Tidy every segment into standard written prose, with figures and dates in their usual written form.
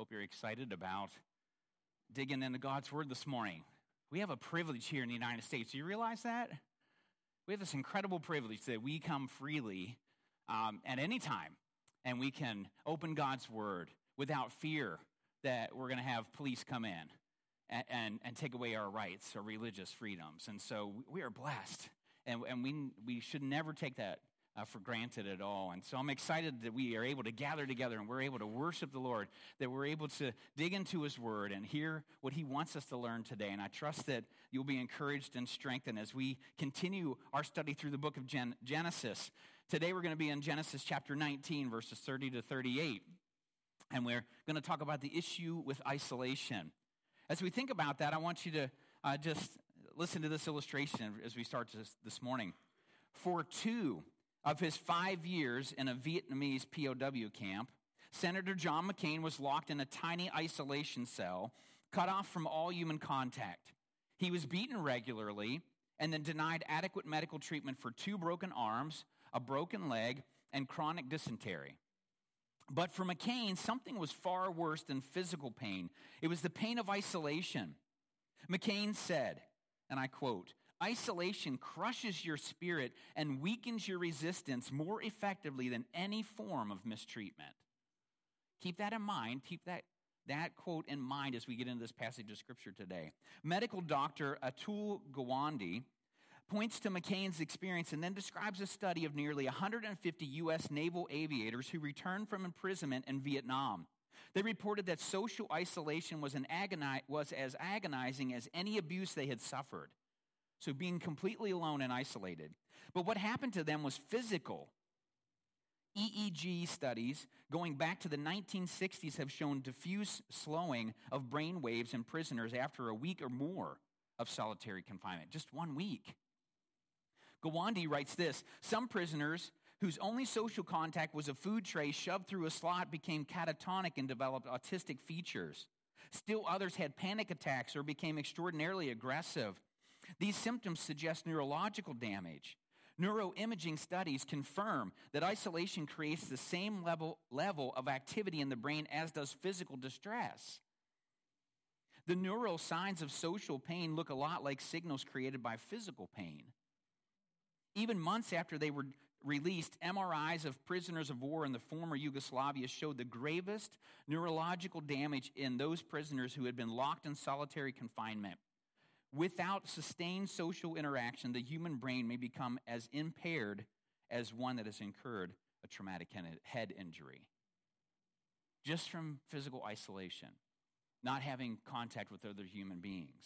Hope you're excited about digging into God's Word this morning. We have a privilege here in the United States. Do you realize that? We have this incredible privilege that we come freely at any time, and we can open God's Word without fear that we're going to have police come in and take away our rights or religious freedoms. And so we are blessed, and we should never take that for granted at all. And so I'm excited that we are able to gather together and we're able to worship the Lord, that we're able to dig into His Word and hear what He wants us to learn today. And I trust that you'll be encouraged and strengthened as we continue our study through the book of Genesis. Today we're going to be in Genesis chapter 19, verses 30 to 38. And we're going to talk about the issue with isolation. As we think about that, I want you to just listen to this illustration as we start this morning. For 2 of his 5 years in a Vietnamese POW camp, Senator John McCain was locked in a tiny isolation cell, cut off from all human contact. He was beaten regularly and then denied adequate medical treatment for 2 broken arms, a broken leg, and chronic dysentery. But for McCain, something was far worse than physical pain. It was the pain of isolation. McCain said, and I quote, "Isolation crushes your spirit and weakens your resistance more effectively than any form of mistreatment." Keep that in mind. Keep that quote in mind as we get into this passage of Scripture today. Medical doctor Atul Gawande points to McCain's experience and then describes a study of nearly 150 U.S. naval aviators who returned from imprisonment in Vietnam. They reported that social isolation was as agonizing as any abuse they had suffered. So being completely alone and isolated. But what happened to them was physical. EEG studies going back to the 1960s have shown diffuse slowing of brain waves in prisoners after a week or more of solitary confinement. Just 1 week. Gawande writes this: "Some prisoners whose only social contact was a food tray shoved through a slot became catatonic and developed autistic features. Still others had panic attacks or became extraordinarily aggressive. These symptoms suggest neurological damage. Neuroimaging studies confirm that isolation creates the same level of activity in the brain as does physical distress. The neural signs of social pain look a lot like signals created by physical pain. Even months after they were released, MRIs of prisoners of war in the former Yugoslavia showed the gravest neurological damage in those prisoners who had been locked in solitary confinement. Without sustained social interaction, the human brain may become as impaired as one that has incurred a traumatic head injury. Just from physical isolation, not having contact with other human beings.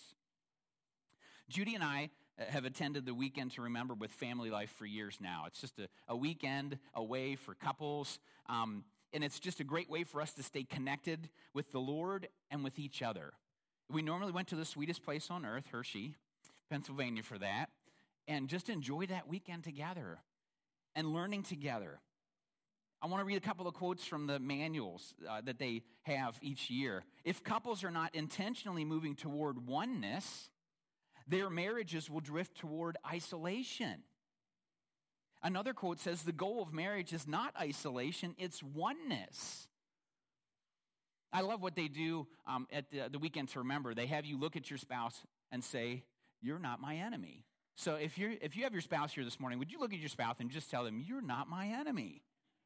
Judy and I have attended the Weekend to Remember with Family Life for years now. It's just a weekend away for couples, and it's just a great way for us to stay connected with the Lord and with each other. We normally went to the sweetest place on earth, Hershey, Pennsylvania, for that, and just enjoy that weekend together and learning together. I want to read a couple of quotes from the manuals that they have each year. If couples are not intentionally moving toward oneness, their marriages will drift toward isolation. Another quote says, the goal of marriage is not isolation, it's oneness. I love what they do at the Weekend to Remember. They have you look at your spouse and say, "You're not my enemy." So if you have your spouse here this morning, would you look at your spouse and just tell them, "You're not my enemy"?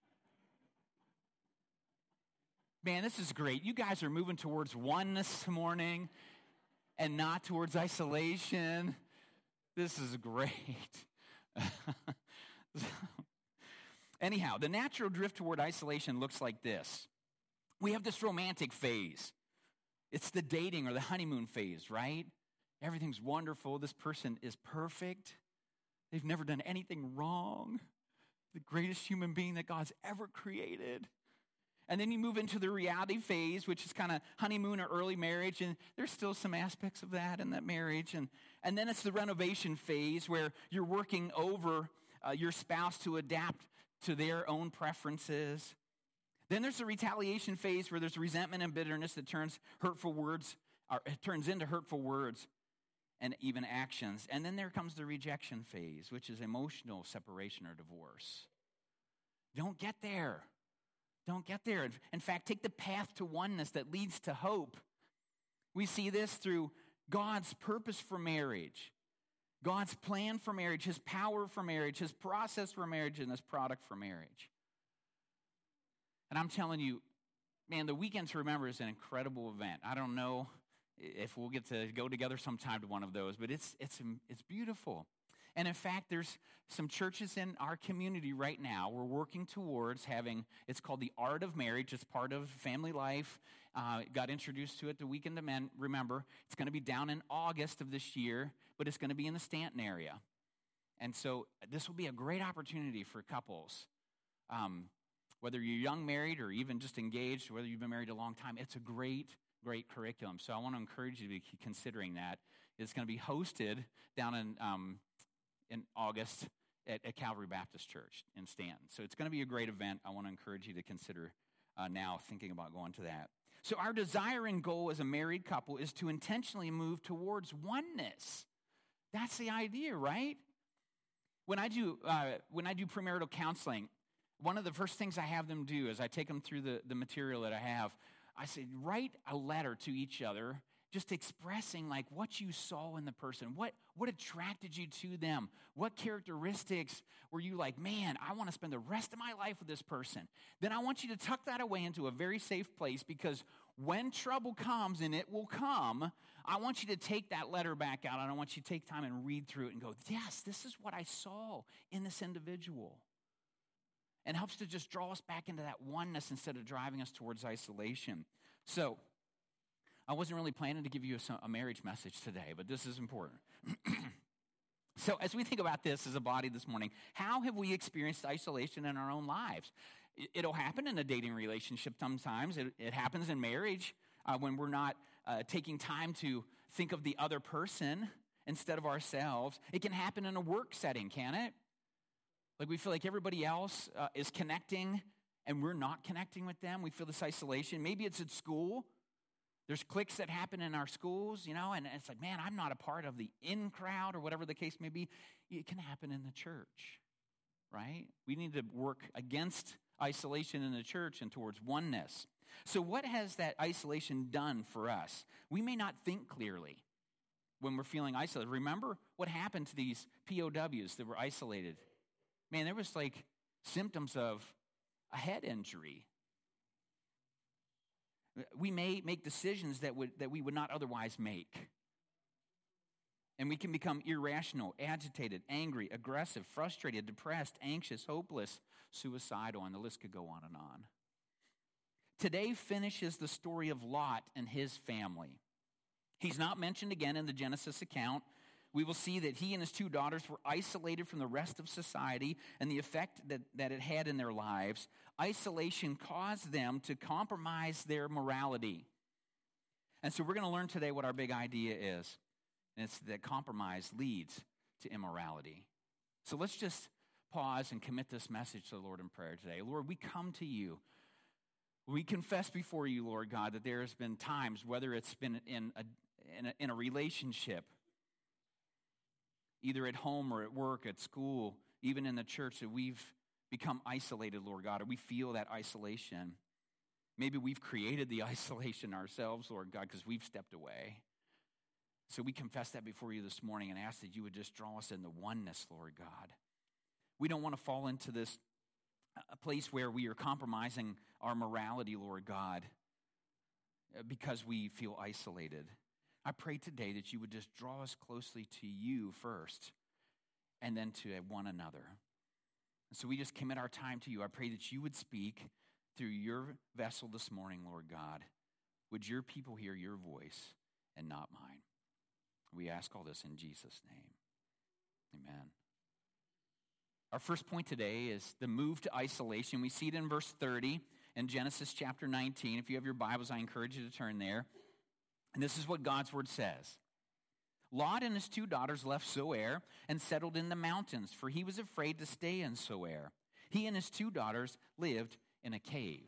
Man, this is great. You guys are moving towards oneness this morning and not towards isolation. This is great. Anyhow, the natural drift toward isolation looks like this. We have this romantic phase. It's the dating or the honeymoon phase, right? Everything's wonderful. This person is perfect. They've never done anything wrong. The greatest human being that God's ever created. And then you move into the reality phase, which is kind of honeymoon or early marriage, and there's still some aspects of that in that marriage. And then it's the renovation phase where you're working over your spouse to adapt to their own preferences. Then there's the retaliation phase where there's resentment and bitterness that turns into hurtful words and even actions. And then there comes the rejection phase, which is emotional separation or divorce. Don't get there. Don't get there. In fact, take the path to oneness that leads to hope. We see this through God's purpose for marriage, God's plan for marriage, his power for marriage, his process for marriage, and his product for marriage. And I'm telling you, man, the Weekend to Remember is an incredible event. I don't know if we'll get to go together sometime to one of those, but it's beautiful. And in fact, there's some churches in our community right now. We're working towards having, it's called the Art of Marriage. It's part of family life. Got introduced to it the Weekend to Remember. It's going to be down in August of this year, but it's going to be in the Stanton area. And so this will be a great opportunity for couples. Whether you're young married or even just engaged, whether you've been married a long time, it's a great curriculum. So I want to encourage you to be considering that. It's going to be hosted down in August at Calvary Baptist Church in Stanton. So it's going to be a great event. I want to encourage you to consider now thinking about going to that. So our desire and goal as a married couple is to intentionally move towards oneness. That's the idea, right? When I do premarital counseling, one of the first things I have them do is I take them through the material that I have. I say, write a letter to each other, just expressing like what you saw in the person, what attracted you to them, what characteristics were you like, man, I want to spend the rest of my life with this person. Then I want you to tuck that away into a very safe place, because when trouble comes, and it will come, I want you to take that letter back out, and I want you to take time and read through it and go, yes, this is what I saw in this individual. And helps to just draw us back into that oneness instead of driving us towards isolation. So, I wasn't really planning to give you a marriage message today, but this is important. So, as we think about this as a body this morning, how have we experienced isolation in our own lives? It'll happen in a dating relationship sometimes. It happens in marriage when we're not taking time to think of the other person instead of ourselves. It can happen in a work setting, can it? Like we feel like everybody else is connecting and we're not connecting with them. We feel this isolation. Maybe it's at school. There's cliques that happen in our schools, and it's like, man, I'm not a part of the in crowd or whatever the case may be. It can happen in the church, right? We need to work against isolation in the church and towards oneness. So what has that isolation done for us? We may not think clearly when we're feeling isolated. Remember what happened to these POWs that were isolated? Man, there was like symptoms of a head injury. We may make decisions that we would not otherwise make. And we can become irrational, agitated, angry, aggressive, frustrated, depressed, anxious, hopeless, suicidal, and the list could go on and on. Today finishes the story of Lot and his family. He's not mentioned again in the Genesis account. We will see that he and his two daughters were isolated from the rest of society and the effect that it had in their lives. Isolation caused them to compromise their morality. And so we're going to learn today what our big idea is. And it's that compromise leads to immorality. So let's just pause and commit this message to the Lord in prayer today. Lord, we come to you. We confess before you, Lord God, that there has been times, whether it's been in a relationship, either at home or at work, at school, even in the church, that we've become isolated, Lord God, or we feel that isolation. Maybe we've created the isolation ourselves, Lord God, because we've stepped away. So we confess that before you this morning and ask that you would just draw us into oneness, Lord God. We don't want to fall into this place where we are compromising our morality, Lord God, because we feel isolated. I pray today that you would just draw us closely to you first and then to one another. And so we just commit our time to you. I pray that you would speak through your vessel this morning, Lord God. Would your people hear your voice and not mine? We ask all this in Jesus' name. Amen. Our first point today is the move to isolation. We see it in verse 30 in Genesis chapter 19. If you have your Bibles, I encourage you to turn there. And this is what God's word says. Lot and his two daughters left Zoar and settled in the mountains, for he was afraid to stay in Zoar. He and his two daughters lived in a cave.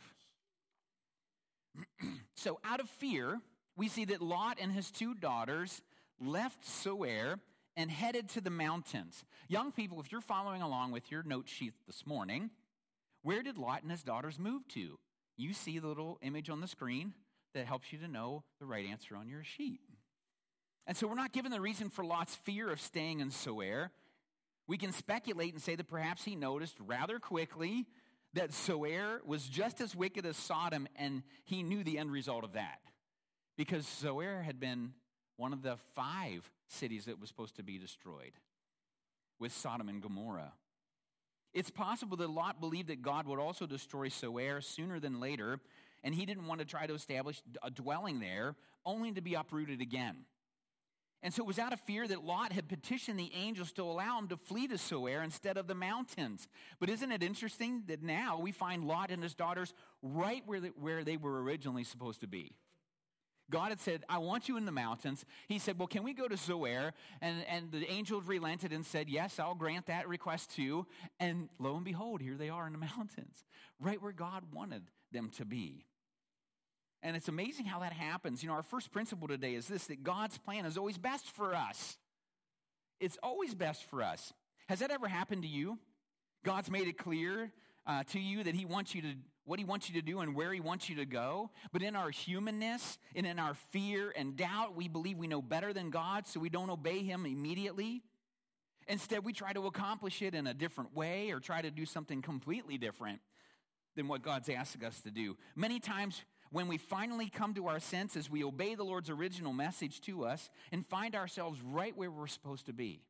So out of fear, we see that Lot and his two daughters left Zoar and headed to the mountains. Young people, if you're following along with your note sheet this morning, where did Lot and his daughters move to? you see the little image on the screen that helps you to know the right answer on your sheet. And so we're not given the reason for Lot's fear of staying in Zoar. We can speculate and say that perhaps he noticed rather quickly that Zoar was just as wicked as Sodom, and he knew the end result of that. Because Zoar had been one of the 5 cities that was supposed to be destroyed with Sodom and Gomorrah. It's possible that Lot believed that God would also destroy Zoar sooner than later, and he didn't want to try to establish a dwelling there, only to be uprooted again. And so it was out of fear that Lot had petitioned the angels to allow him to flee to Zoar instead of the mountains. But isn't it interesting that now we find Lot and his daughters right where they were originally supposed to be? God had said, I want you in the mountains. He said, well, can we go to Zoar? And the angels relented and said, yes, I'll grant that request too. And lo and behold, here they are in the mountains, right where God wanted them to be. And it's amazing how that happens. You know, our first principle today is this, that God's plan is always best for us. It's always best for us. Has that ever happened to you? God's made it clear to you that he wants you to, what he wants you to do and where he wants you to go. But in our humanness and in our fear and doubt, we believe we know better than God, so we don't obey him immediately. Instead, we try to accomplish it in a different way or try to do something completely different than what God's asking us to do. Many times when we finally come to our senses, we obey the Lord's original message to us and find ourselves right where we're supposed to be.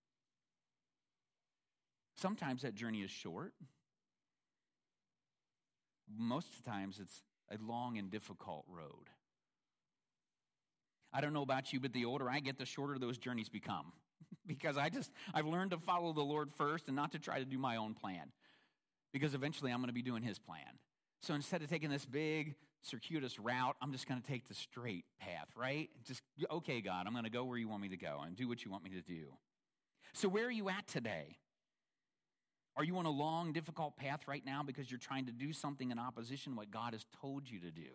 Sometimes that journey is short. Most of the times it's a long and difficult road. I don't know about you, but the older I get, the shorter those journeys become. Because I've learned to follow the Lord first and not to try to do my own plan. Because eventually I'm going to be doing his plan. So instead of taking this big, circuitous route, I'm just going to take the straight path, right? Just, okay, God, I'm going to go where you want me to go and do what you want me to do. So where are you at today? Are you on a long, difficult path right now because you're trying to do something in opposition to what God has told you to do?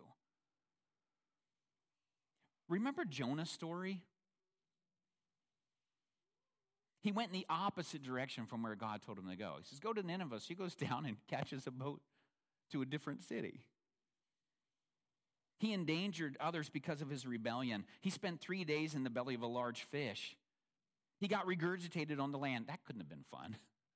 Remember Jonah's story? He went in the opposite direction from where God told him to go. He says, go to Nineveh. So he goes down and catches a boat to a different city. He endangered others because of his rebellion. He spent 3 days in the belly of a large fish. He got regurgitated on the land. That couldn't have been fun.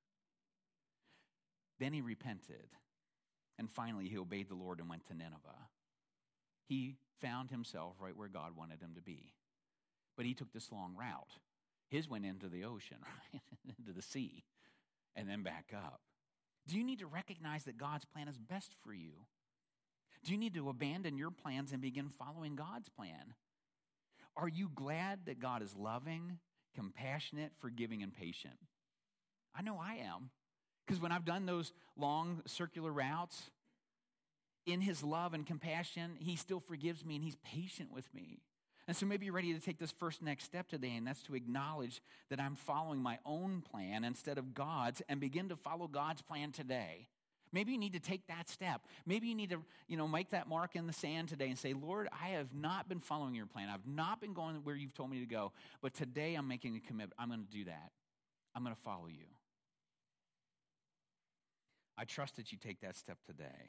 Then he repented. And finally, he obeyed the Lord and went to Nineveh. He found himself right where God wanted him to be. But he took this long route. His went into the ocean, right? Into the sea, and then back up. Do you need to recognize that God's plan is best for you? Do you need to abandon your plans and begin following God's plan? Are you glad that God is loving, compassionate, forgiving, and patient? I know I am. Because when I've done those long circular routes, in his love and compassion, he still forgives me and he's patient with me. And so maybe you're ready to take this first next step today, and that's to acknowledge that I'm following my own plan instead of God's and begin to follow God's plan today. Maybe you need to take that step. Maybe you need to, make that mark in the sand today and say, Lord, I have not been following your plan. I've not been going where you've told me to go, but today I'm making a commitment. I'm going to do that. I'm going to follow you. I trust that you take that step today.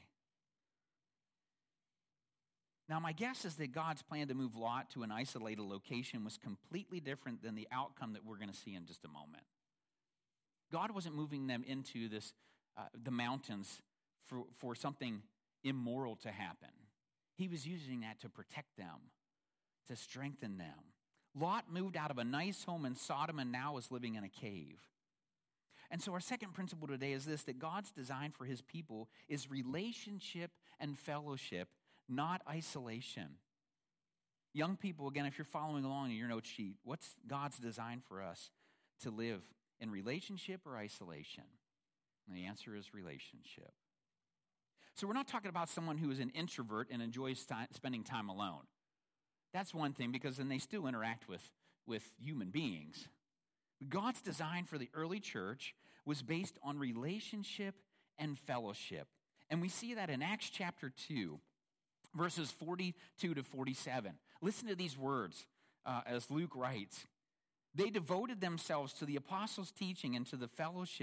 Now, my guess is that God's plan to move Lot to an isolated location was completely different than the outcome that we're going to see in just a moment. God wasn't moving them into the mountains for something immoral to happen. He was using that to protect them, to strengthen them. Lot moved out of a nice home in Sodom and now is living in a cave. And so our second principle today is this, that God's design for his people is relationship and fellowship, not isolation. Young people, again, if you're following along in your note sheet, what's God's design for us to live in relationship or isolation? And the answer is relationship. So we're not talking about someone who is an introvert and enjoys spending time alone. That's one thing, because then they still interact with human beings. God's design for the early church was based on relationship and fellowship. And we see that in Acts chapter 2, verses 42 to 47. Listen to these words as Luke writes. They devoted themselves to the apostles' teaching and to the fellowship,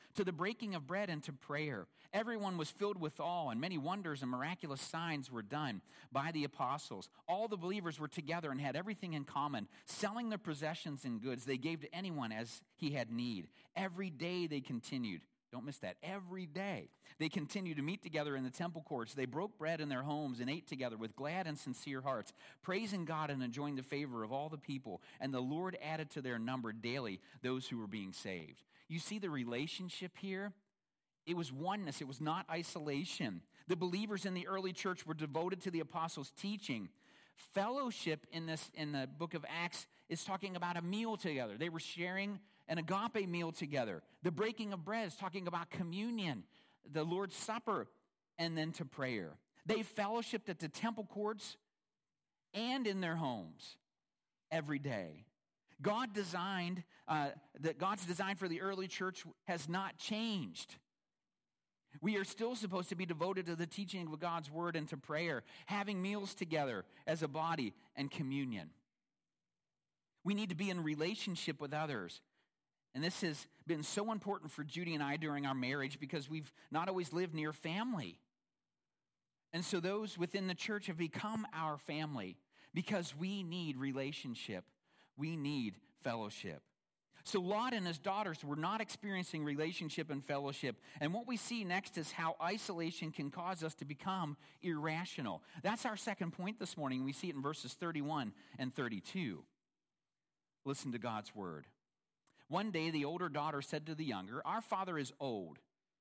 to the breaking of bread and to prayer. Everyone was filled with awe, and many wonders and miraculous signs were done by the apostles. All the believers were together and had everything in common. Selling their possessions and goods, they gave to anyone as he had need. Every day they continued. Don't miss that. Every day they continued to meet together in the temple courts. They broke bread in their homes and ate together with glad and sincere hearts, praising God and enjoying the favor of all the people. And the Lord added to their number daily those who were being saved. You see the relationship here? It was oneness. It was not isolation. The believers in the early church were devoted to the apostles' teaching. Fellowship in the book of Acts is talking about a meal together. They were sharing an agape meal together. The breaking of bread is talking about communion, the Lord's Supper, and then to prayer. They fellowshiped at the temple courts and in their homes every day. God's design for the early church has not changed. We are still supposed to be devoted to the teaching of God's word and to prayer, having meals together as a body and communion. We need to be in relationship with others. And this has been so important for Judy and I during our marriage because we've not always lived near family. And so those within the church have become our family because we need relationship. We need fellowship. So Lot and his daughters were not experiencing relationship and fellowship. And what we see next is how isolation can cause us to become irrational. That's our second point this morning. We see it in verses 31 and 32. Listen to God's word. One day the older daughter said to the younger, "Our father is old."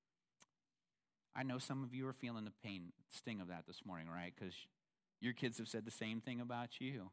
I know some of you are feeling the pain, sting of that this morning, right? Because your kids have said the same thing about you.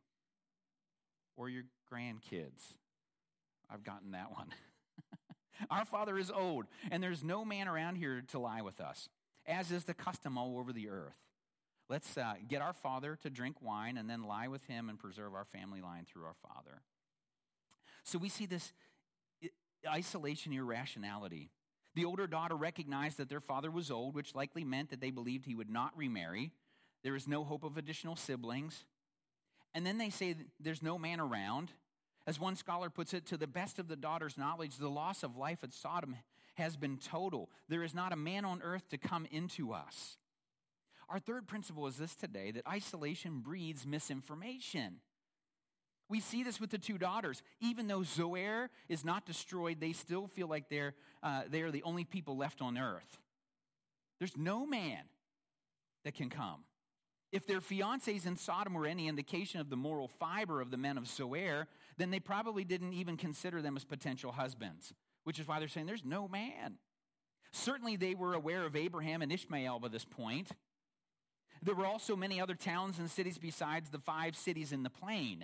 Or your grandkids. I've gotten that one. "Our father is old, and there's no man around here to lie with us, as is the custom all over the earth. Let's get our father to drink wine and then lie with him and preserve our family line through our father." So we see this isolation, irrationality. The older daughter recognized that their father was old, which likely meant that they believed he would not remarry. There is no hope of additional siblings. And then they say there's no man around. As one scholar puts it, to the best of the daughter's knowledge, the loss of life at Sodom has been total. There is not a man on earth to come into us. Our third principle is this today, that isolation breeds misinformation. We see this with the two daughters. Even though Zoar is not destroyed, they still feel like they are the only people left on earth. There's no man that can come. If their fiancés in Sodom were any indication of the moral fiber of the men of Zoar, then they probably didn't even consider them as potential husbands, which is why they're saying there's no man. Certainly they were aware of Abraham and Ishmael by this point. There were also many other towns and cities besides the 5 cities in the plain.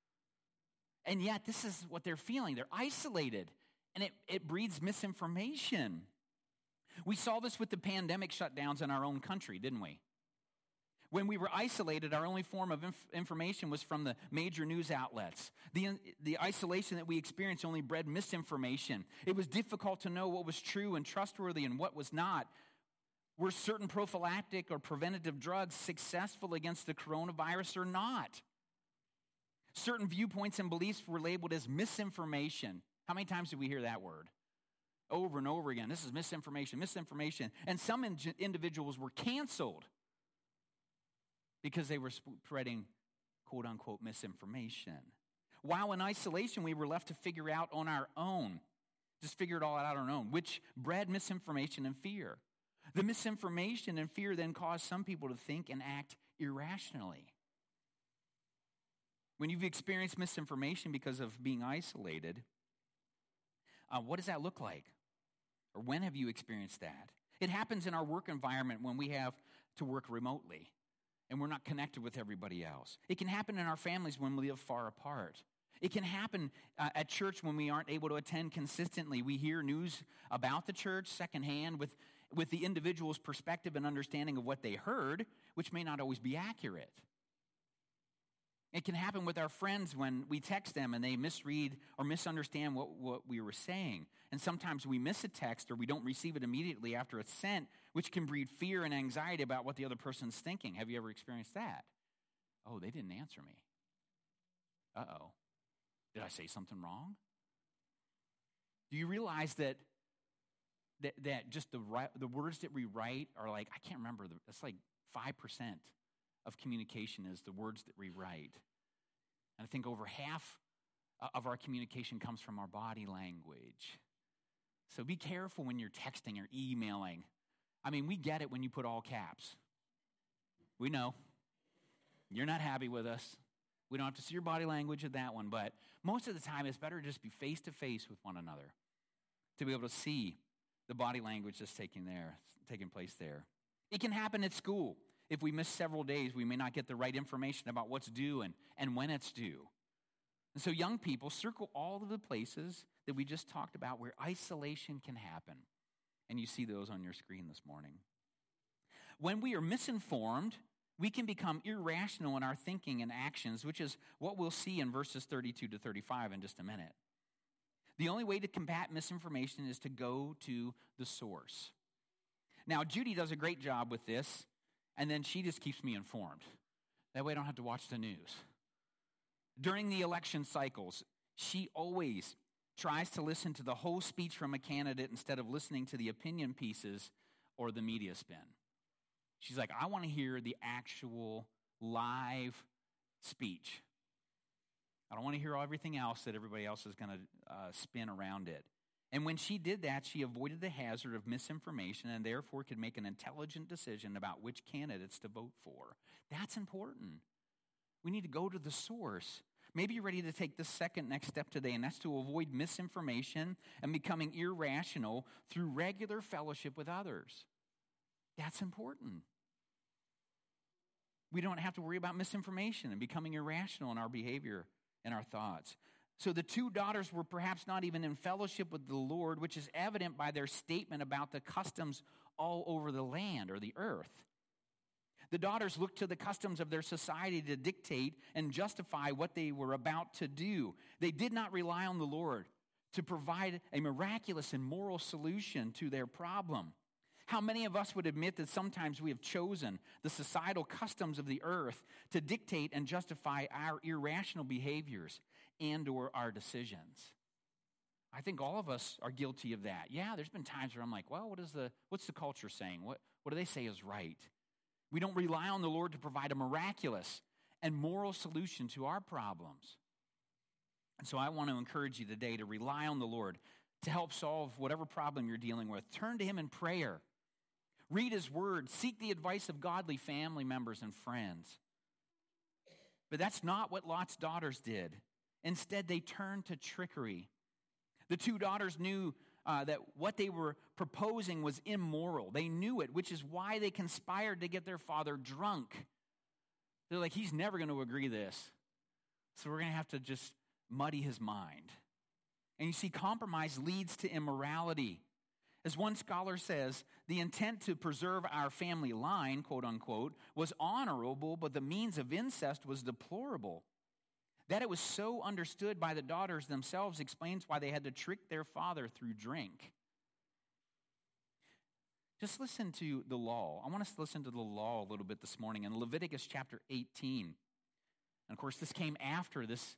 And yet this is what they're feeling. They're isolated, and it breeds misinformation. We saw this with the pandemic shutdowns in our own country, didn't we? When we were isolated, our only form of information was from the major news outlets. The isolation that we experienced only bred misinformation. It was difficult to know what was true and trustworthy and what was not. Were certain prophylactic or preventative drugs successful against the coronavirus or not? Certain viewpoints and beliefs were labeled as misinformation. How many times did we hear that word? Over and over again. This is misinformation, misinformation. And some individuals were canceled because they were spreading quote-unquote misinformation. While in isolation, we were left to figure out on our own, just figure it all out on our own, which bred misinformation and fear. The misinformation and fear then caused some people to think and act irrationally. When you've experienced misinformation because of being isolated, what does that look like? Or when have you experienced that? It happens in our work environment when we have to work remotely and we're not connected with everybody else. It can happen in our families when we live far apart. It can happen at church when we aren't able to attend consistently. We hear news about the church secondhand with the individual's perspective and understanding of what they heard, which may not always be accurate. It can happen with our friends when we text them and they misread or misunderstand what we were saying. And sometimes we miss a text or we don't receive it immediately after it's sent, which can breed fear and anxiety about what the other person's thinking. Have you ever experienced that? Oh, they didn't answer me. Uh-oh. Did I say something wrong? Do you realize that that just the words that we write are like, I can't remember, that's like 5% of communication is the words that we write. And I think over half of our communication comes from our body language. So be careful when you're texting or emailing. I mean, we get it when you put all caps. We know. You're not happy with us. We don't have to see your body language at that one, but most of the time it's better to just be face-to-face with one another to be able to see the body language that's taking place there. It can happen at school. If we miss several days, we may not get the right information about what's due and when it's due. And so young people, circle all of the places that we just talked about where isolation can happen. And you see those on your screen this morning. When we are misinformed, we can become irrational in our thinking and actions, which is what we'll see in verses 32 to 35 in just a minute. The only way to combat misinformation is to go to the source. Now, Judy does a great job with this, and then she just keeps me informed. That way I don't have to watch the news. During the election cycles, she always tries to listen to the whole speech from a candidate instead of listening to the opinion pieces or the media spin. She's like, I want to hear the actual live speech. I don't want to hear everything else that everybody else is going to spin around it. And when she did that, she avoided the hazard of misinformation and therefore could make an intelligent decision about which candidates to vote for. That's important. We need to go to the source. Maybe you're ready to take the second next step today, and that's to avoid misinformation and becoming irrational through regular fellowship with others. That's important. We don't have to worry about misinformation and becoming irrational in our behavior and our thoughts. So the two daughters were perhaps not even in fellowship with the Lord, which is evident by their statement about the customs all over the land or the earth. The daughters looked to the customs of their society to dictate and justify what they were about to do. They did not rely on the Lord to provide a miraculous and moral solution to their problem. How many of us would admit that sometimes we have chosen the societal customs of the earth to dictate and justify our irrational behaviors and or our decisions? I think all of us are guilty of that. Yeah, there's been times where I'm like, well, what's the culture saying? What do they say is right? We don't rely on the Lord to provide a miraculous and moral solution to our problems. And so I want to encourage you today to rely on the Lord to help solve whatever problem you're dealing with. Turn to Him in prayer. Read His Word. Seek the advice of godly family members and friends. But that's not what Lot's daughters did. Instead, they turned to trickery. The two daughters knew that what they were proposing was immoral. They knew it, which is why they conspired to get their father drunk. They're like, he's never going to agree to this. So we're going to have to just muddy his mind. And you see, compromise leads to immorality. As one scholar says, the intent to preserve our family line, quote unquote, was honorable, but the means of incest was deplorable. That it was so understood by the daughters themselves explains why they had to trick their father through drink. Just listen to the law. I want us to listen to the law a little bit this morning in Leviticus chapter 18. And of course, this came after this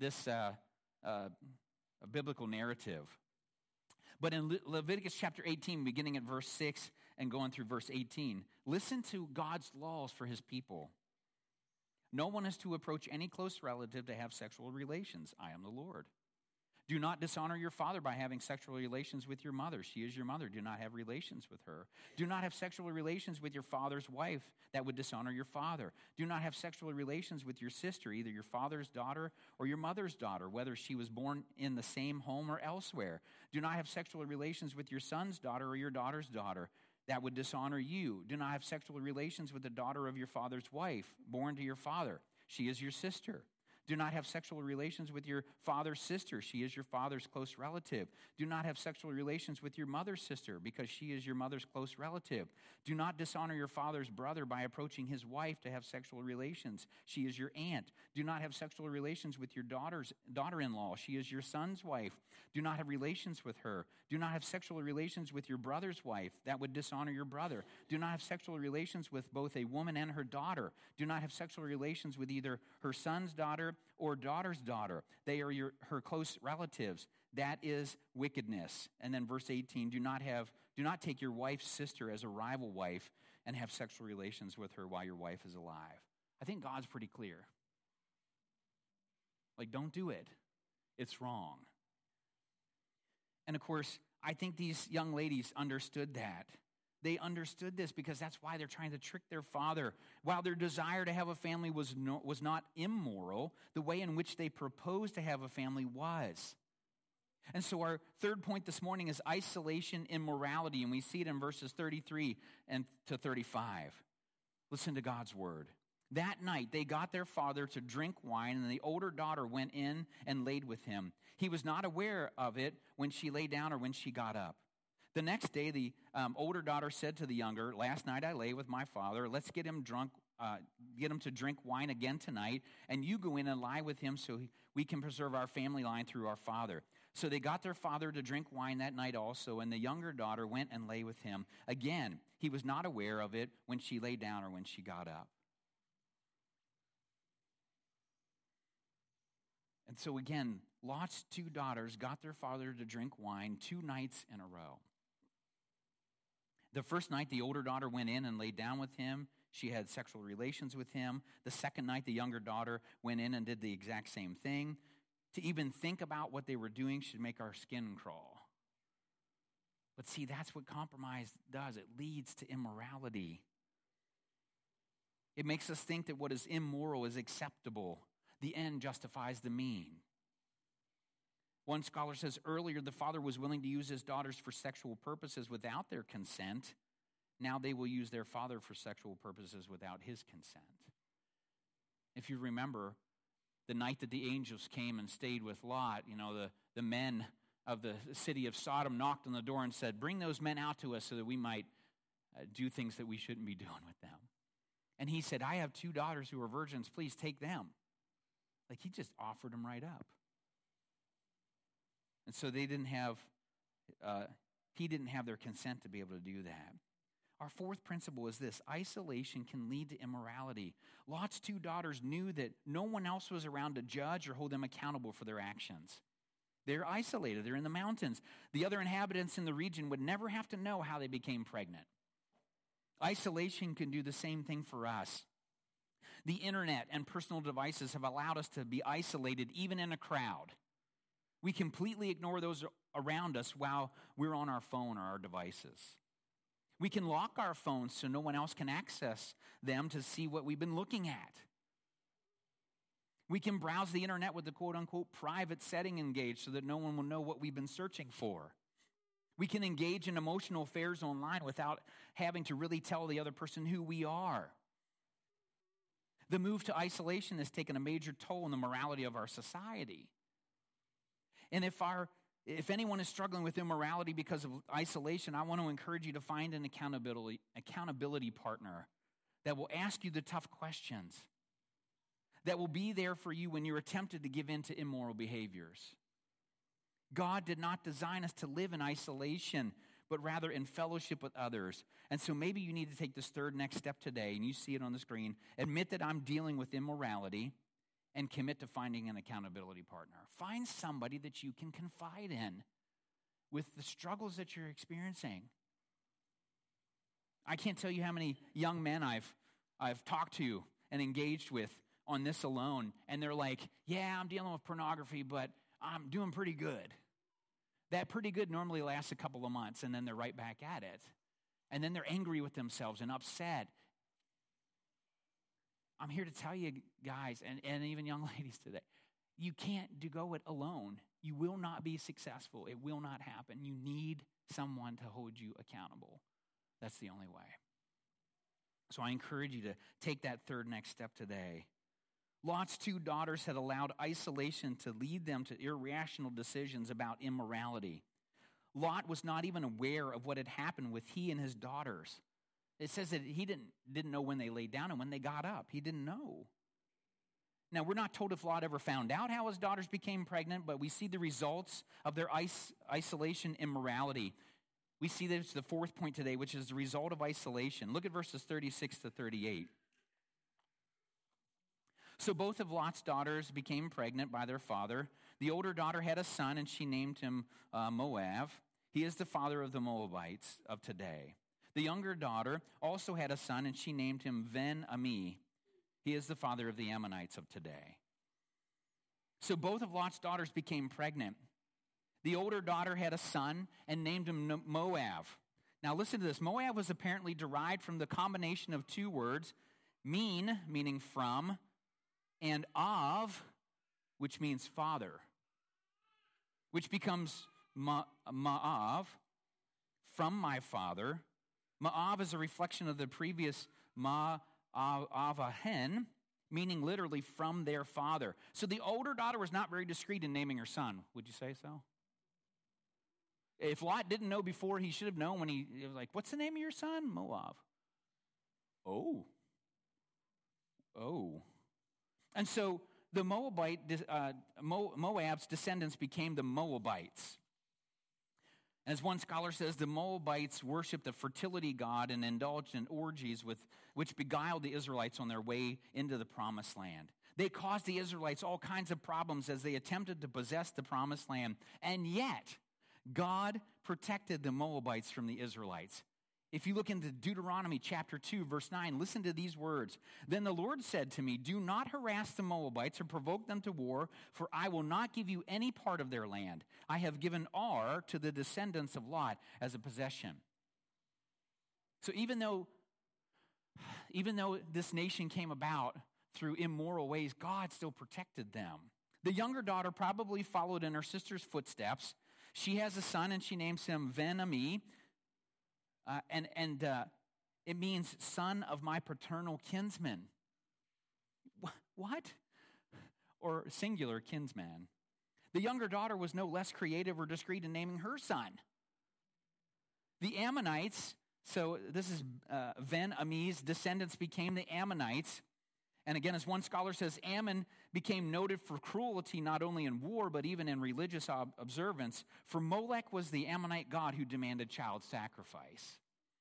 biblical narrative. But in Leviticus chapter 18, beginning at verse 6 and going through verse 18, listen to God's laws for His people. No one is to approach any close relative to have sexual relations. I am the Lord. Do not dishonor your father by having sexual relations with your mother. She is your mother. Do not have relations with her. Do not have sexual relations with your father's wife. That would dishonor your father. Do not have sexual relations with your sister, either your father's daughter or your mother's daughter, whether she was born in the same home or elsewhere. Do not have sexual relations with your son's daughter or your daughter's daughter. That would dishonor you. Do not have sexual relations with the daughter of your father's wife, born to your father. She is your sister. Do not have sexual relations with your father's sister. She is your father's close relative. Do not have sexual relations with your mother's sister, because she is your mother's close relative. Do not dishonor your father's brother by approaching his wife to have sexual relations. She is your aunt. Do not have sexual relations with your daughter-in-law. She is your son's wife. Do not have relations with her. Do not have sexual relations with your brother's wife. That would dishonor your brother. Do not have sexual relations with both a woman and her daughter. Do not have sexual relations with either her son's daughter or daughter's daughter. They are her close relatives. That is wickedness. And then verse 18, do not take your wife's sister as a rival wife and have sexual relations with her while your wife is alive. I think God's pretty clear. Like, don't do it. It's wrong. And of course, I think these young ladies understood that. They understood this because that's why they're trying to trick their father. While their desire to have a family was not immoral, the way in which they proposed to have a family was. And so our third point this morning is isolation, immorality, and we see it in verses 33 and to 35. Listen to God's word. That night they got their father to drink wine, and the older daughter went in and laid with him. He was not aware of it when she lay down or when she got up. The next day, the older daughter said to the younger, last night I lay with my father. Let's get him drunk, get him to drink wine again tonight, and you go in and lie with him so we can preserve our family line through our father. So they got their father to drink wine that night also, and the younger daughter went and lay with him. Again, he was not aware of it when she lay down or when she got up. And so again, Lot's two daughters got their father to drink wine 2 nights in a row. The first night, the older daughter went in and laid down with him. She had sexual relations with him. The second night, the younger daughter went in and did the exact same thing. To even think about what they were doing should make our skin crawl. But see, that's what compromise does. It leads to immorality. It makes us think that what is immoral is acceptable. The end justifies the mean. One scholar says earlier the father was willing to use his daughters for sexual purposes without their consent. Now they will use their father for sexual purposes without his consent. If you remember, the night that the angels came and stayed with Lot, the men of the city of Sodom knocked on the door and said, bring those men out to us so that we might do things that we shouldn't be doing with them. And he said, I have 2 daughters who are virgins. Please take them. Like he just offered them right up. And so he didn't have their consent to be able to do that. Our fourth principle is this: isolation can lead to immorality. Lot's 2 daughters knew that no one else was around to judge or hold them accountable for their actions. They're isolated. They're in the mountains. The other inhabitants in the region would never have to know how they became pregnant. Isolation can do the same thing for us. The internet and personal devices have allowed us to be isolated even in a crowd. We completely ignore those around us while we're on our phone or our devices. We can lock our phones so no one else can access them to see what we've been looking at. We can browse the internet with the quote-unquote private setting engaged so that no one will know what we've been searching for. We can engage in emotional affairs online without having to really tell the other person who we are. The move to isolation has taken a major toll on the morality of our society. And if anyone is struggling with immorality because of isolation, I want to encourage you to find an accountability partner that will ask you the tough questions, that will be there for you when you're tempted to give in to immoral behaviors. God did not design us to live in isolation, but rather in fellowship with others. And so maybe you need to take this third next step today, and you see it on the screen. Admit that I'm dealing with immorality, and commit to finding an accountability partner. Find somebody that you can confide in with the struggles that you're experiencing. I can't tell you how many young men I've talked to and engaged with on this alone, and they're like, yeah, I'm dealing with pornography, but I'm doing pretty good. That pretty good normally lasts a couple of months, and then they're right back at it. And then they're angry with themselves and upset. I'm here to tell you guys, and even young ladies today, you can't go it alone. You will not be successful. It will not happen. You need someone to hold you accountable. That's the only way. So I encourage you to take that third next step today. Lot's 2 daughters had allowed isolation to lead them to irrational decisions about immorality. Lot was not even aware of what had happened with he and his daughters. It says that he didn't know when they laid down and when they got up. He didn't know. Now, we're not told if Lot ever found out how his daughters became pregnant, but we see the results of their isolation immorality. We see that it's the fourth point today, which is the result of isolation. Look at verses 36 to 38. So both of Lot's daughters became pregnant by their father. The older daughter had a son, and she named him Moab. He is the father of the Moabites of today. The younger daughter also had a son, and she named him Ben-Ami. He is the father of the Ammonites of today. So both of Lot's daughters became pregnant. The older daughter had a son and named him Moab. Now listen to this. Moab was apparently derived from the combination of two words, min, meaning from, and av, which means father, which becomes Ma'av, from my father. Ma'av is a reflection of the previous Ma'avahen, meaning literally from their father. So the older daughter was not very discreet in naming her son. Would you say so? If Lot didn't know before, he should have known when he was like, what's the name of your son? Moab. Oh. And so the Moab's descendants became the Moabites. As one scholar says, the Moabites worshiped the fertility god and indulged in orgies which beguiled the Israelites on their way into the promised land. They caused the Israelites all kinds of problems as they attempted to possess the promised land. And yet, God protected the Moabites from the Israelites. If you look into Deuteronomy chapter 2, verse 9, listen to these words. Then the Lord said to me, do not harass the Moabites or provoke them to war, for I will not give you any part of their land. I have given Ar to the descendants of Lot as a possession. So even though this nation came about through immoral ways, God still protected them. The younger daughter probably followed in her sister's footsteps. She has a son, and she names him Ben-Ami, and it means son of my paternal kinsman. What? Or singular kinsman. The younger daughter was no less creative or discreet in naming her son. The Ammonites, so this is Ben-Ami's descendants became the Ammonites. And again, as one scholar says, Ammon became noted for cruelty not only in war, but even in religious observance. For Molech was the Ammonite god who demanded child sacrifice.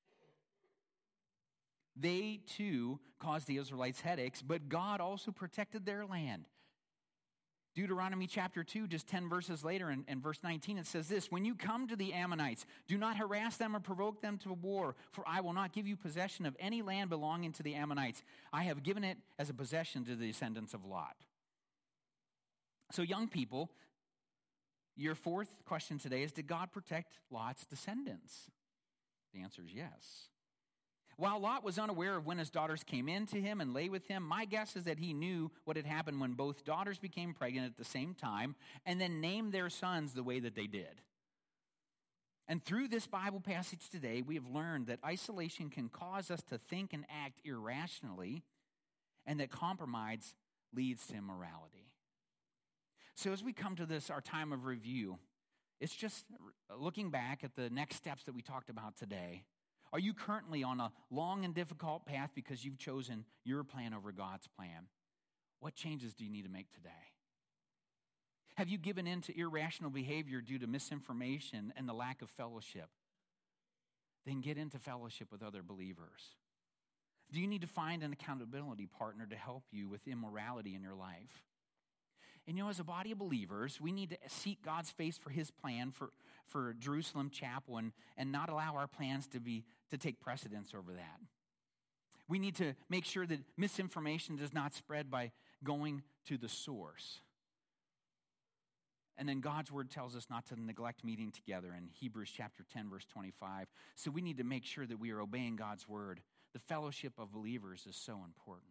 They, too, caused the Israelites headaches, but God also protected their land. Deuteronomy chapter 2, just 10 verses later, in verse 19, it says this, when you come to the Ammonites, do not harass them or provoke them to war, for I will not give you possession of any land belonging to the Ammonites. I have given it as a possession to the descendants of Lot. So young people, your fourth question today is, did God protect Lot's descendants? The answer is yes. While Lot was unaware of when his daughters came in to him and lay with him, my guess is that he knew what had happened when both daughters became pregnant at the same time and then named their sons the way that they did. And through this Bible passage today, we have learned that isolation can cause us to think and act irrationally, and that compromise leads to immorality. So as we come to this, our time of review, it's just looking back at the next steps that we talked about today. Are you currently on a long and difficult path because you've chosen your plan over God's plan? What changes do you need to make today? Have you given in to irrational behavior due to misinformation and the lack of fellowship? Then get into fellowship with other believers. Do you need to find an accountability partner to help you with immorality in your life? And as a body of believers, we need to seek God's face for his plan for Jerusalem Chapel and not allow our plans to take precedence over that. We need to make sure that misinformation does not spread by going to the source. And then God's word tells us not to neglect meeting together in Hebrews chapter 10, verse 25. So we need to make sure that we are obeying God's word. The fellowship of believers is so important.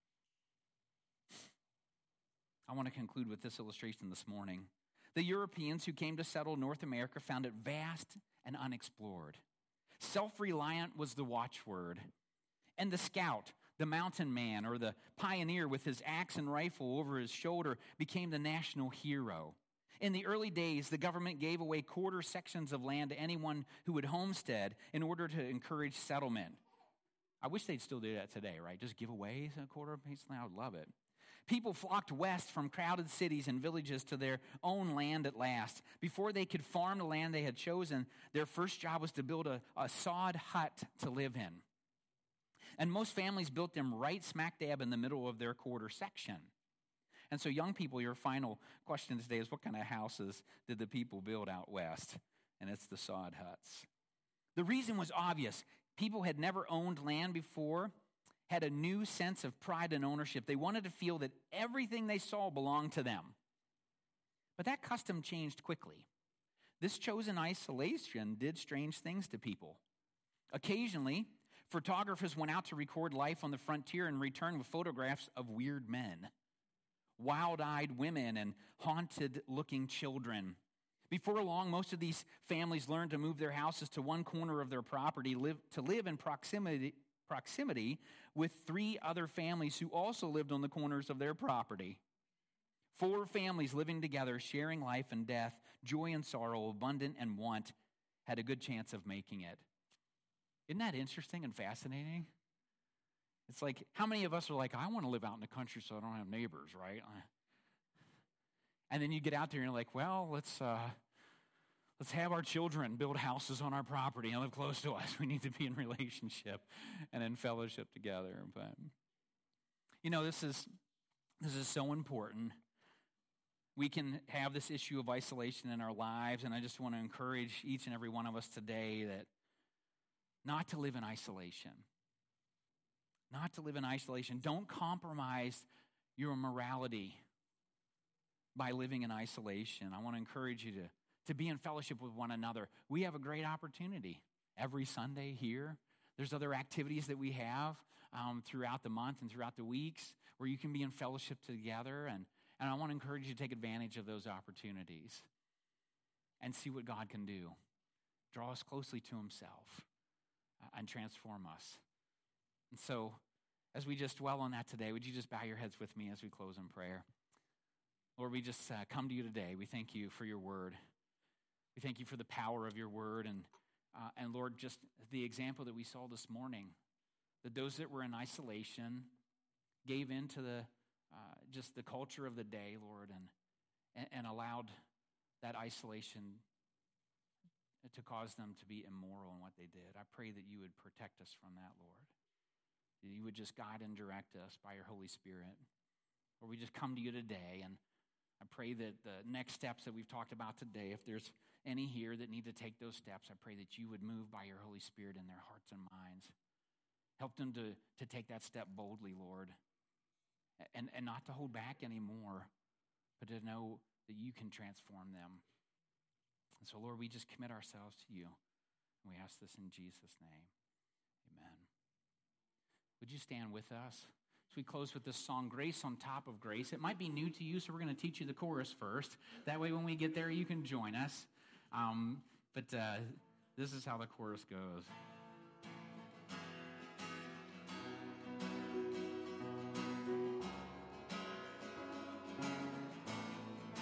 I want to conclude with this illustration this morning. The Europeans who came to settle North America found it vast and unexplored. Self-reliant was the watchword. And the scout, the mountain man, or the pioneer with his axe and rifle over his shoulder became the national hero. In the early days, the government gave away quarter sections of land to anyone who would homestead in order to encourage settlement. I wish they'd still do that today, right? Just give away a quarter of a piece of land. I would love it. People flocked west from crowded cities and villages to their own land at last. Before they could farm the land they had chosen, their first job was to build a sod hut to live in. And most families built them right smack dab in the middle of their quarter section. And so young people, your final question today is, what kind of houses did the people build out west? And it's the sod huts. The reason was obvious. People had never owned land before, had a new sense of pride and ownership. They wanted to feel that everything they saw belonged to them. But that custom changed quickly. This chosen isolation did strange things to people. Occasionally, photographers went out to record life on the frontier and returned with photographs of weird men, wild-eyed women, and haunted-looking children. Before long, most of these families learned to move their houses to one corner of their property to live in proximity with 3 other families who also lived on the corners of their property. 4 families living together, sharing life and death, joy and sorrow, abundant and want, had a good chance of making it. Isn't that interesting and fascinating? It's like, how many of us are like, I want to live out in the country so I don't have neighbors, right? And then you get out there and you're like, well, let's have our children build houses on our property and live close to us. We need to be in relationship and in fellowship together. But this is so important. We can have this issue of isolation in our lives, and I just want to encourage each and every one of us today that not to live in isolation. Not to live in isolation. Don't compromise your morality by living in isolation. I want to encourage you to be in fellowship with one another. We have a great opportunity every Sunday here. There's other activities that we have throughout the month and throughout the weeks where you can be in fellowship together. And I want to encourage you to take advantage of those opportunities and see what God can do. Draw us closely to himself and transform us. And so, as we just dwell on that today, would you just bow your heads with me as we close in prayer? Lord, we just come to you today. We thank you for your word. We thank you for the power of your word. And Lord, just the example that we saw this morning, that those that were in isolation gave in to just the culture of the day, Lord, and allowed that isolation to cause them to be immoral in what they did. I pray that you would protect us from that, Lord. That you would just guide and direct us by your Holy Spirit. Lord, we just come to you today, and I pray that the next steps that we've talked about today, if there's any here that need to take those steps, I pray that you would move by your Holy Spirit in their hearts and minds. Help them to take that step boldly, Lord, and not to hold back anymore, but to know that you can transform them. And so, Lord, we just commit ourselves to you. And we ask this in Jesus' name. Amen. Would you stand with us? So we close with this song, Grace on Top of Grace. It might be new to you, so we're going to teach you the chorus first. That way when we get there, you can join us. But this is how the chorus goes.